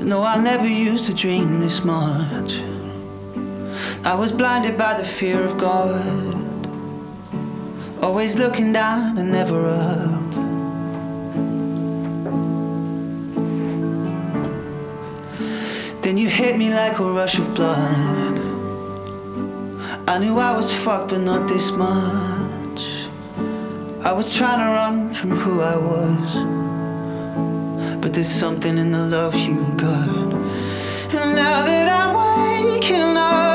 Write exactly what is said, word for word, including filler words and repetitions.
No, I never used to dream this much. I was blinded by the fear of God, always looking down and never up. Then you hit me like a rush of blood. I knew I was fucked, but not this much. I was trying to run from who I was, but there's something in the love you got. And now that I'm waking up,